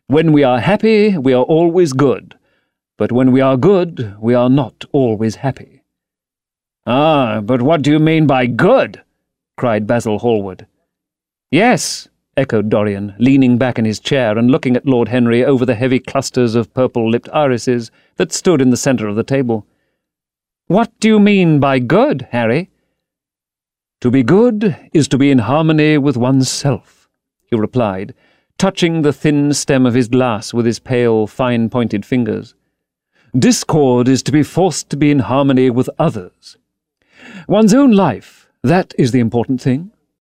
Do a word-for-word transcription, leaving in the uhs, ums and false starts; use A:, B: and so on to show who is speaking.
A: When we are happy, we are always good, but when we are good, we are not always happy." "Ah, but what do you mean by good?" cried Basil Hallward. "Yes," echoed Dorian, leaning back in his chair and looking at Lord Henry over the heavy clusters of purple-lipped irises that stood in the centre of the table. "What do you mean by good, Harry?" "To be good is to be in harmony with one's self," he replied, touching the thin stem of his glass with his pale, fine-pointed fingers. "Discord is to be forced to be in harmony with others. One's own life, that is the important thing.